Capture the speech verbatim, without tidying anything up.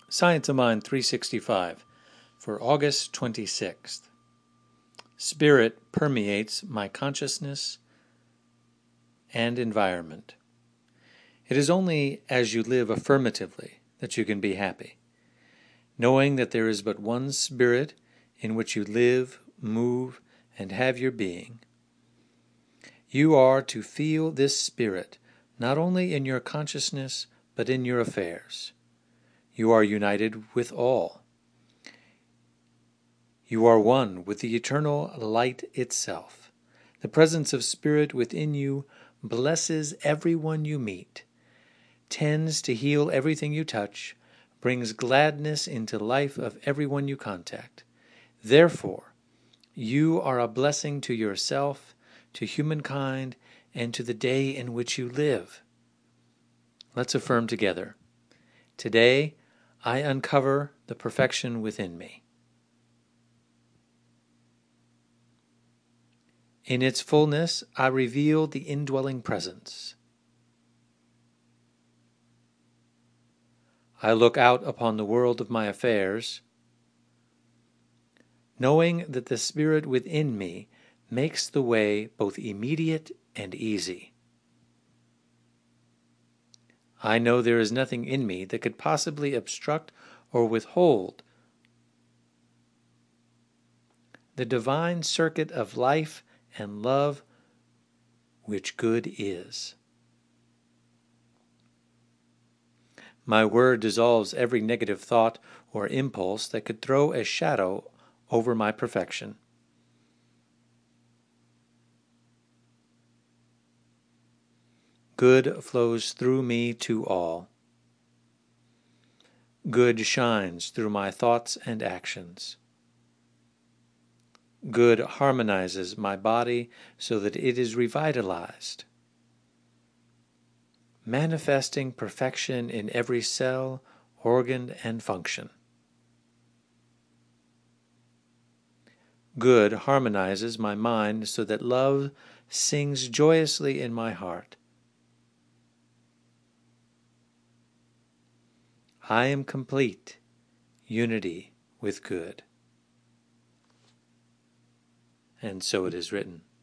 Science of Mind three sixty-five for August twenty-sixth. Spirit permeates my consciousness and environment. It is only as you live affirmatively that you can be happy, knowing that there is but one spirit in which you live, move, and have your being. You are to feel this spirit not only in your consciousness but in your affairs. You are united with all. You are one with the eternal light itself. The presence of spirit within you blesses everyone you meet, tends to heal everything you touch, brings gladness into life of everyone you contact. Therefore, you are a blessing to yourself, to humankind, and to the day in which you live. Let's affirm together. Today, I uncover the perfection within me. In its fullness, I reveal the indwelling presence. I look out upon the world of my affairs, knowing that the spirit within me makes the way both immediate and easy. I know there is nothing in me that could possibly obstruct or withhold the divine circuit of life and love which good is. My word dissolves every negative thought or impulse that could throw a shadow over my perfection. Good flows through me to all. Good shines through my thoughts and actions. Good harmonizes my body so that it is revitalized, manifesting perfection in every cell, organ, and function. Good harmonizes my mind so that love sings joyously in my heart. I am complete unity with good. And so it is written.